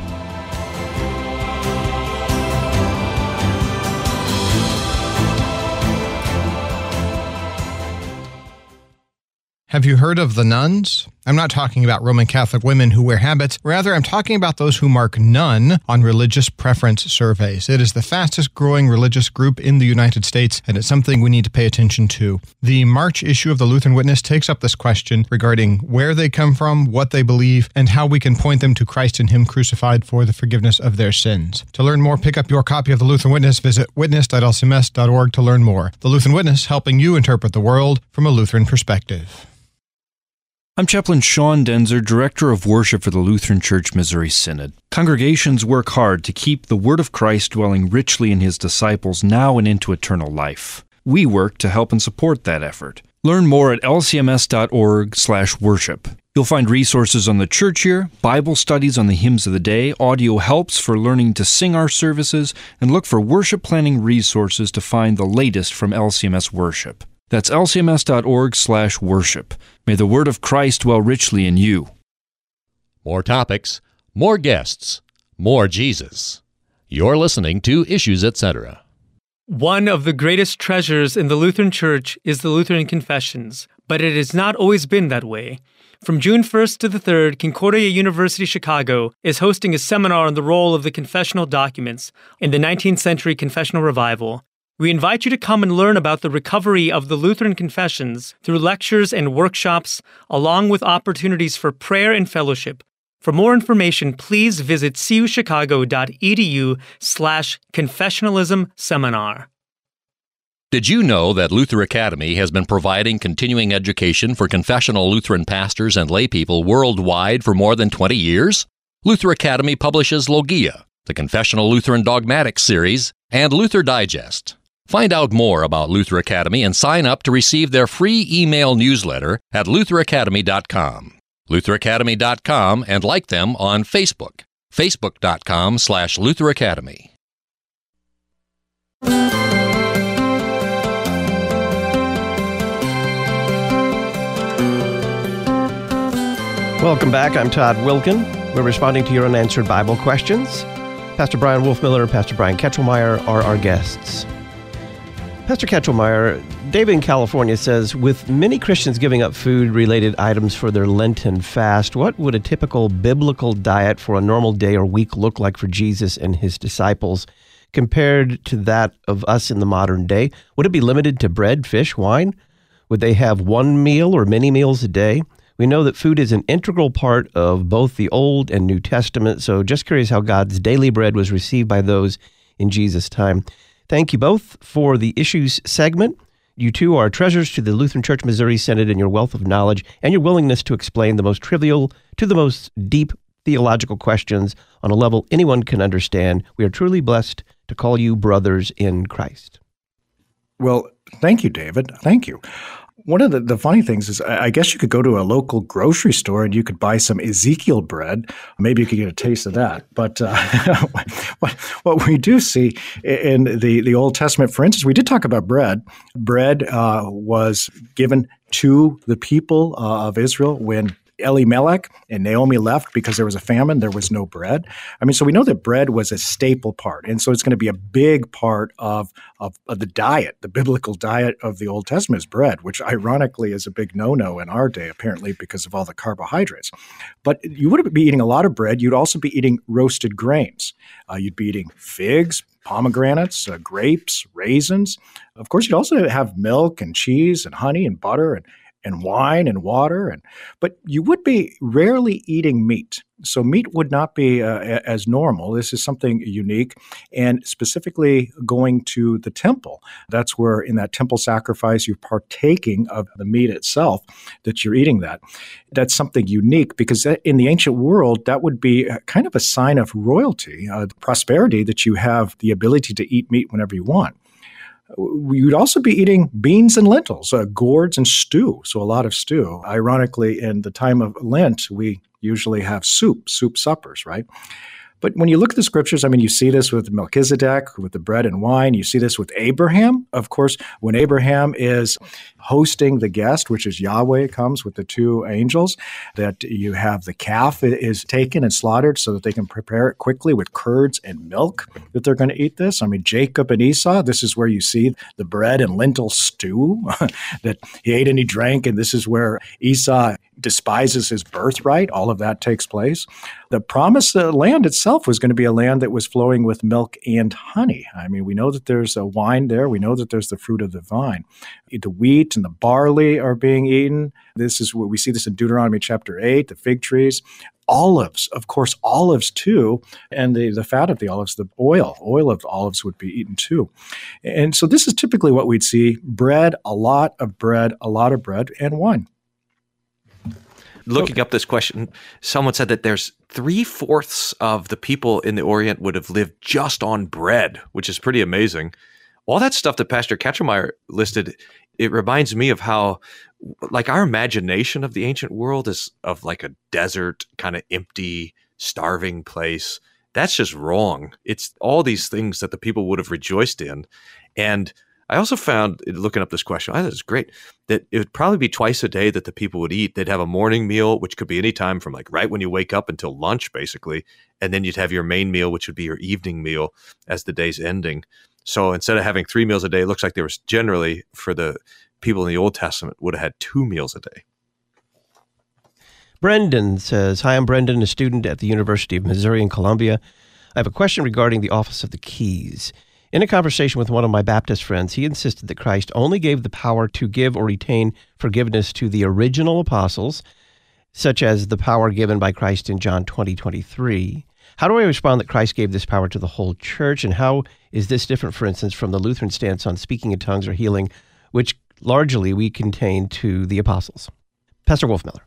Have you heard of the nuns? I'm not talking about Roman Catholic women who wear habits. Rather, I'm talking about those who mark none on religious preference surveys. It is the fastest growing religious group in the United States, and it's something we need to pay attention to. The March issue of the Lutheran Witness takes up this question regarding where they come from, what they believe, and how we can point them to Christ and Him crucified for the forgiveness of their sins. To learn more, pick up your copy of the Lutheran Witness. Visit witness dot l c m s dot org to learn more. The Lutheran Witness, helping you interpret the world from a Lutheran perspective. I'm Chaplain Sean Denzer, Director of Worship for the Lutheran Church Missouri Synod. Congregations work hard to keep the Word of Christ dwelling richly in His disciples now and into eternal life. We work to help and support that effort. Learn more at l c m s dot org slash worship. You'll find resources on the church year, Bible studies on the hymns of the day, audio helps for learning to sing our services, and look for worship planning resources to find the latest from L C M S Worship. That's l c m s dot org slash worship. May the word of Christ dwell richly in you. More topics, more guests, more Jesus. You're listening to Issues, et cetera. One of the greatest treasures in the Lutheran Church is the Lutheran Confessions, but it has not always been that way. From June first to the third, Concordia University Chicago is hosting a seminar on the role of the confessional documents in the nineteenth century confessional revival. We invite you to come and learn about the recovery of the Lutheran Confessions through lectures and workshops, along with opportunities for prayer and fellowship. For more information, please visit c u chicago dot e d u slash confessionalism seminar. Did you know that Luther Academy has been providing continuing education for confessional Lutheran pastors and laypeople worldwide for more than twenty years? Luther Academy publishes Logia, the Confessional Lutheran Dogmatics series, and Luther Digest. Find out more about Luther Academy and sign up to receive their free email newsletter at luther academy dot com. luther academy dot com and like them on Facebook. facebook dot com slash Luther Academy. Welcome back. I'm Todd Wilkin. We're responding to your unanswered Bible questions. Pastor Brian Wolfmiller and Pastor Brian Ketchelmeyer are our guests. Pastor Ketchelmeyer, David in California says, with many Christians giving up food-related items for their Lenten fast, what would a typical biblical diet for a normal day or week look like for Jesus and his disciples compared to that of us in the modern day? Would it be limited to bread, fish, wine? Would they have one meal or many meals a day? We know that food is an integral part of both the Old and New Testament, so just curious how God's daily bread was received by those in Jesus' time. Thank you both for the Issues segment. You two are treasures to the Lutheran Church Missouri Synod in your wealth of knowledge and your willingness to explain the most trivial to the most deep theological questions on a level anyone can understand. We are truly blessed to call you brothers in Christ. Well, thank you, David. Thank you. One of the, the funny things is I guess you could go to a local grocery store and you could buy some Ezekiel bread. Maybe you could get a taste of that. But uh, what, what we do see in the, the Old Testament, for instance, we did talk about bread. Bread uh, was given to the people uh, of Israel when Elimelech and Naomi left because there was a famine. There was no bread. I mean, so we know that bread was a staple part. And so it's going to be a big part of, of, of the diet. The biblical diet of the Old Testament is bread, which ironically is a big no-no in our day, apparently because of all the carbohydrates. But you would be eating a lot of bread. You'd also be eating roasted grains. Uh, you'd be eating figs, pomegranates, uh, grapes, raisins. Of course, you'd also have milk and cheese and honey and butter and and wine and water, and but you would be rarely eating meat. So meat would not be uh, as normal. This is something unique, and specifically going to the temple. That's where in that temple sacrifice you're partaking of the meat itself, that you're eating that. That's something unique because in the ancient world, that would be kind of a sign of royalty, uh, prosperity, that you have the ability to eat meat whenever you want. You'd also be eating beans and lentils, uh, gourds and stew, so a lot of stew. Ironically, in the time of Lent, we usually have soup, soup suppers, right? But when you look at the scriptures, I mean, you see this with Melchizedek, with the bread and wine. You see this with Abraham. Of course, when Abraham is hosting the guest, which is Yahweh, comes with the two angels, that you have the calf is taken and slaughtered so that they can prepare it quickly with curds and milk that they're going to eat this. I mean, Jacob and Esau, this is where you see the bread and lentil stew that he ate and he drank, and this is where Esau despises his birthright. All of that takes place. The promised uh, land itself was going to be a land that was flowing with milk and honey. I mean, we know that there's a wine there. We know that there's the fruit of the vine. The wheat and the barley are being eaten. This is what we see this in Deuteronomy chapter eight, the fig trees. Olives, of course, olives too, and the, the fat of the olives, the oil, oil of the olives would be eaten too. And so this is typically what we'd see: bread, a lot of bread, a lot of bread, and wine. Looking up this question, someone said that there's three-fourths of the people in the Orient would have lived just on bread, which is pretty amazing. All that stuff that Pastor Katchermeyer listed, it reminds me of how, like, our imagination of the ancient world is of like a desert, kind of empty, starving place. That's just wrong. It's all these things that the people would have rejoiced in. And I also found, looking up this question, I thought it was great, that it would probably be twice a day that the people would eat. They'd have a morning meal, which could be any time from like right when you wake up until lunch, basically. And then you'd have your main meal, which would be your evening meal as the day's ending. So instead of having three meals a day, it looks like there was generally, for the people in the Old Testament, would have had two meals a day. Brendan says, "Hi, I'm Brendan, a student at the University of Missouri in Columbia. I have a question regarding the office of the keys. In a conversation with one of my Baptist friends, he insisted that Christ only gave the power to give or retain forgiveness to the original apostles, such as the power given by Christ in John twenty twenty-three. How do I respond that Christ gave this power to the whole church, and how is this different, for instance, from the Lutheran stance on speaking in tongues or healing, which largely we contain to the apostles?" Pastor Wolfmiller.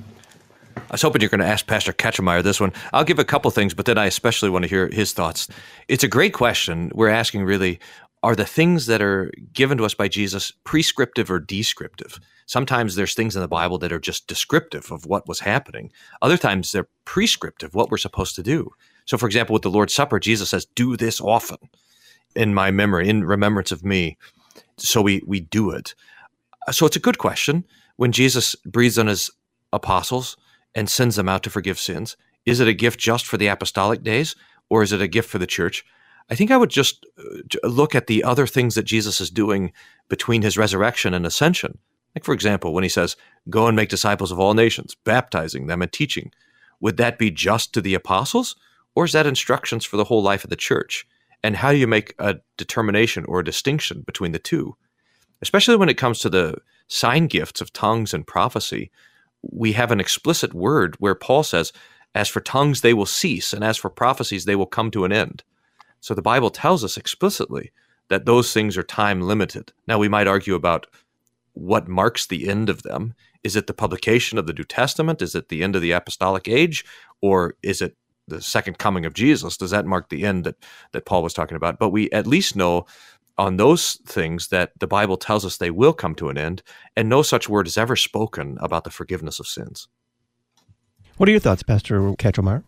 I was hoping you're going to ask Pastor Katchermeyer this one. I'll give a couple things, but then I especially want to hear his thoughts. It's a great question. We're asking really, are the things that are given to us by Jesus prescriptive or descriptive? Sometimes there's things in the Bible that are just descriptive of what was happening. Other times they're prescriptive, what we're supposed to do. So for example, with the Lord's Supper, Jesus says, "Do this often in my memory, in remembrance of me." So we, we do it. So it's a good question. When Jesus breathes on his apostles and sends them out to forgive sins, is it a gift just for the apostolic days, or is it a gift for the church? I think I would just look at the other things that Jesus is doing between his resurrection and ascension. Like, for example, when he says, "Go and make disciples of all nations, baptizing them and teaching." Would that be just to the apostles, or is that instructions for the whole life of the church? And how do you make a determination or a distinction between the two? Especially when it comes to the sign gifts of tongues and prophecy, we have an explicit word where Paul says, "As for tongues, they will cease, and as for prophecies, they will come to an end." So the Bible tells us explicitly that those things are time limited. Now, we might argue about what marks the end of them. Is it the publication of the New Testament? Is it the end of the apostolic age? Or is it the second coming of Jesus? Does that mark the end that, that Paul was talking about? But we at least know on those things that the Bible tells us they will come to an end, and no such word is ever spoken about the forgiveness of sins. What are your thoughts, Pastor Katchermeyer?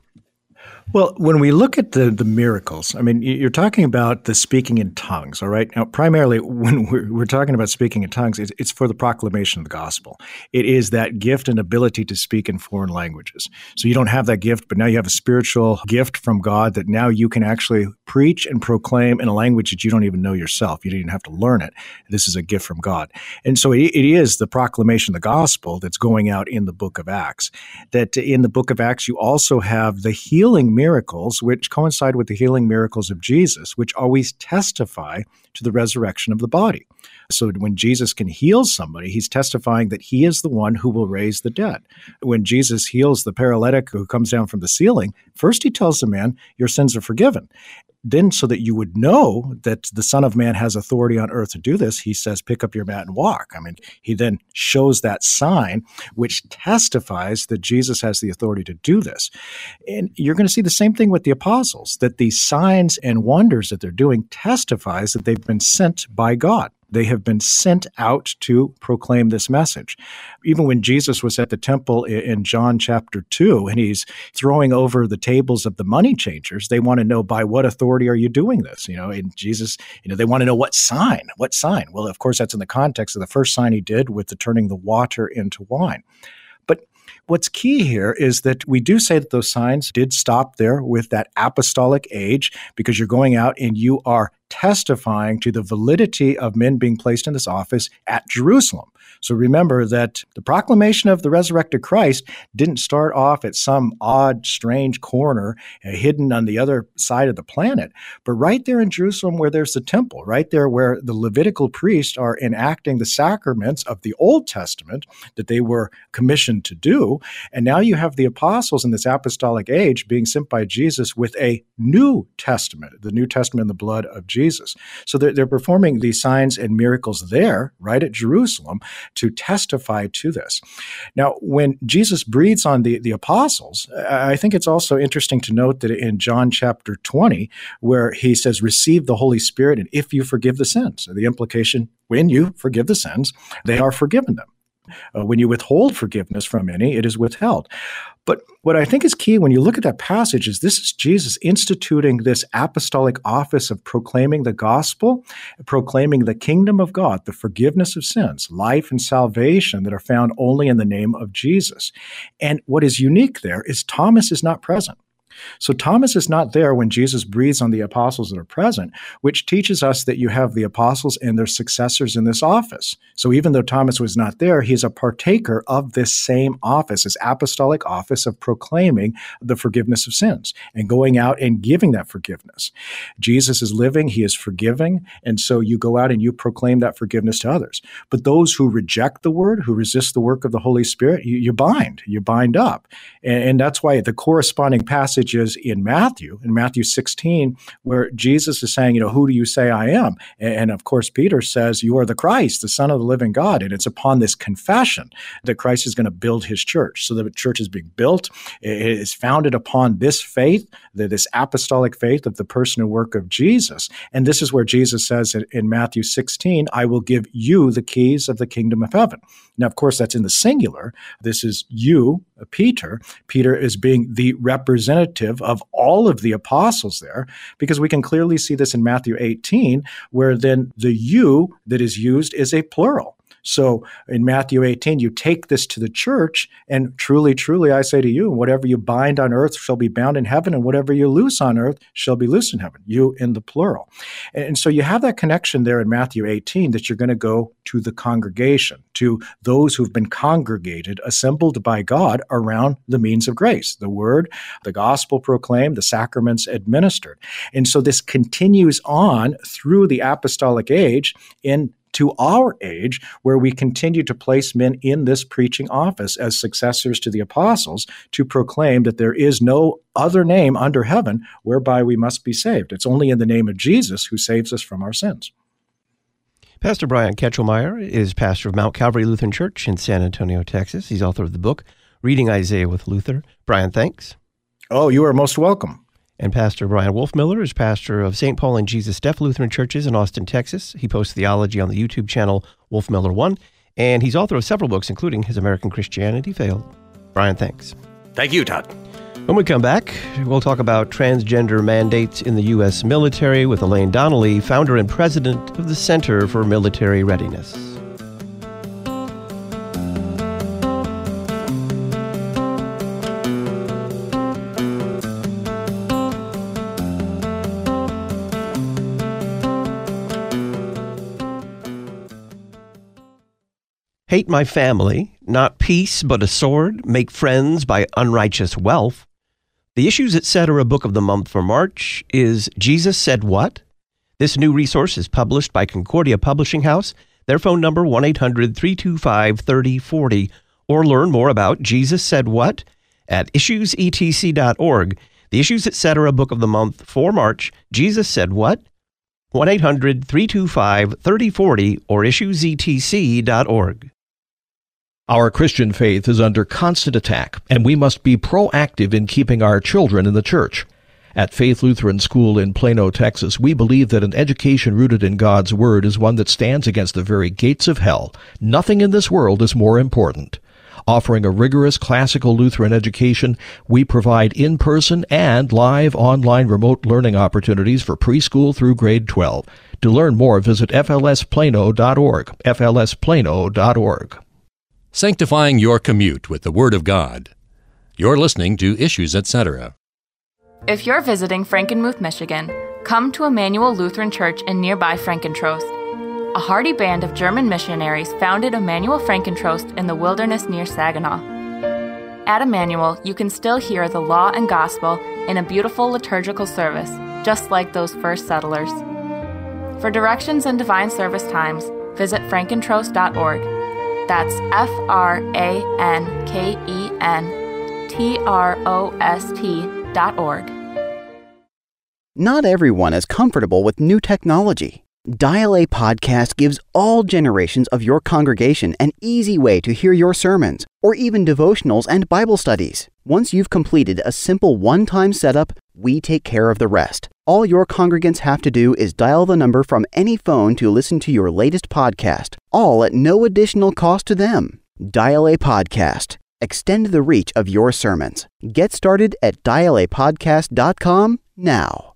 Well, when we look at the, the miracles, I mean, you're talking about the speaking in tongues, all right? Now, primarily, when we're, we're talking about speaking in tongues, it's, it's for the proclamation of the gospel. It is that gift and ability to speak in foreign languages. So you don't have that gift, but now you have a spiritual gift from God that now you can actually preach and proclaim in a language that you don't even know yourself. You don't even have to learn it. This is a gift from God. And so it, it is the proclamation of the gospel that's going out in the book of Acts. That in the book of Acts, you also have the healing miracles, which coincide with the healing miracles of Jesus, which always testify to the resurrection of the body. So when Jesus can heal somebody, he's testifying that he is the one who will raise the dead. When Jesus heals the paralytic who comes down from the ceiling, first he tells the man, "Your sins are forgiven." Then, so that you would know that the Son of Man has authority on earth to do this, he says, "Pick up your mat and walk." I mean, he then shows that sign, which testifies that Jesus has the authority to do this. And you're going to see the same thing with the apostles, that these signs and wonders that they're doing testifies that they've been sent by God. They have been sent out to proclaim this message. Even when Jesus was at the temple in John chapter two, and he's throwing over the tables of the money changers, they want to know, by what authority are you doing this? You know, and Jesus, you know, they want to know what sign, what sign? Well, of course, that's in the context of the first sign he did with the turning the water into wine. But what's key here is that we do say that those signs did stop there with that apostolic age, because you're going out and you are testifying to the validity of men being placed in this office at Jerusalem. So remember that the proclamation of the resurrected Christ didn't start off at some odd, strange corner uh, hidden on the other side of the planet, but right there in Jerusalem where there's the temple, right there where the Levitical priests are enacting the sacraments of the Old Testament that they were commissioned to do. And now you have the apostles in this apostolic age being sent by Jesus with a New Testament, the New Testament in the blood of Jesus. So they're, they're performing these signs and miracles there, right at Jerusalem, to testify to this. Now, when Jesus breathes on the, the apostles, I think it's also interesting to note that in John chapter twenty, where he says, receive the Holy Spirit, and if you forgive the sins, the implication, when you forgive the sins, they are forgiven them. Uh, when you withhold forgiveness from any, it is withheld. But what I think is key when you look at that passage is this is Jesus instituting this apostolic office of proclaiming the gospel, proclaiming the kingdom of God, the forgiveness of sins, life and salvation that are found only in the name of Jesus. And what is unique there is Thomas is not present. So Thomas is not there when Jesus breathes on the apostles that are present, which teaches us that you have the apostles and their successors in this office. So even though Thomas was not there, he's a partaker of this same office, this apostolic office of proclaiming the forgiveness of sins and going out and giving that forgiveness. Jesus is living, he is forgiving, and so you go out and you proclaim that forgiveness to others. But those who reject the word, who resist the work of the Holy Spirit, you, you bind, you bind up. And, and that's why the corresponding passage is in Matthew, in Matthew sixteen, where Jesus is saying, you know, who do you say I am? And, and of course, Peter says, you are the Christ, the Son of the living God. And it's upon this confession that Christ is going to build his church. So the church is being built. It is founded upon this faith, this apostolic faith of the person and work of Jesus. And this is where Jesus says in, in Matthew sixteen, I will give you the keys of the kingdom of heaven. Now, of course, that's in the singular. This is you, Peter. Peter is being the representative of all of the apostles there, because we can clearly see this in Matthew eighteen, where then the you that is used is a plural. So in Matthew eighteen, you take this to the church, and truly, truly, I say to you, whatever you bind on earth shall be bound in heaven, and whatever you loose on earth shall be loosed in heaven, you in the plural. And so you have that connection there in Matthew eighteen that you're going to go to the congregation, to those who've been congregated, assembled by God around the means of grace, the word, the gospel proclaimed, the sacraments administered. And so this continues on through the apostolic age in to our age, where we continue to place men in this preaching office as successors to the apostles to proclaim that there is no other name under heaven whereby we must be saved. It's only in the name of Jesus who saves us from our sins. Pastor Brian Ketchelmeyer is pastor of Mount Calvary Lutheran Church in San Antonio, Texas. He's author of the book, Reading Isaiah with Luther. Brian, thanks. Oh, you are most welcome. And Pastor Brian Wolfmiller is pastor of Saint Paul and Jesus Deaf Lutheran Churches in Austin, Texas. He posts theology on the YouTube channel Wolfmiller one, and he's author of several books, including Has American Christianity Failed? Brian, thanks. Thank you, Todd. When we come back, we'll talk about transgender mandates in the U S military with Elaine Donnelly, founder and president of the Center for Military Readiness. Hate my family, not peace but a sword, make friends by unrighteous wealth. The Issues Etc. Book of the Month for March is Jesus Said What? This new resource is published by Concordia Publishing House. Their phone number one eight hundred three two five three oh four oh, or learn more about Jesus Said What at issues e t c dot org. The Issues Etc. Book of the Month for March, Jesus Said What? one eight hundred three two five three oh four oh or issues e t c dot org. Our Christian faith is under constant attack, and we must be proactive in keeping our children in the church. At Faith Lutheran School in Plano, Texas, we believe that an education rooted in God's Word is one that stands against the very gates of hell. Nothing in this world is more important. Offering a rigorous classical Lutheran education, we provide in-person and live online remote learning opportunities for preschool through grade twelve. To learn more, visit f l s plano dot org, f l s plano dot org. Sanctifying your commute with the Word of God. You're listening to Issues, et cetera. If you're visiting Frankenmuth, Michigan, come to Emmanuel Lutheran Church in nearby Frankentrost. A hardy band of German missionaries founded Emmanuel Frankentrost in the wilderness near Saginaw. At Emmanuel, you can still hear the law and gospel in a beautiful liturgical service, just like those first settlers. For directions and divine service times, visit frankentrost dot org. That's F R A N K E N T R O S T dot org. Not everyone is comfortable with new technology. Dial A Podcast gives all generations of your congregation an easy way to hear your sermons, or even devotionals and Bible studies. Once you've completed a simple one-time setup, we take care of the rest. All your congregants have to do is dial the number from any phone to listen to your latest podcast, all at no additional cost to them. Dial A Podcast. Extend the reach of your sermons. Get started at dial a podcast dot com now.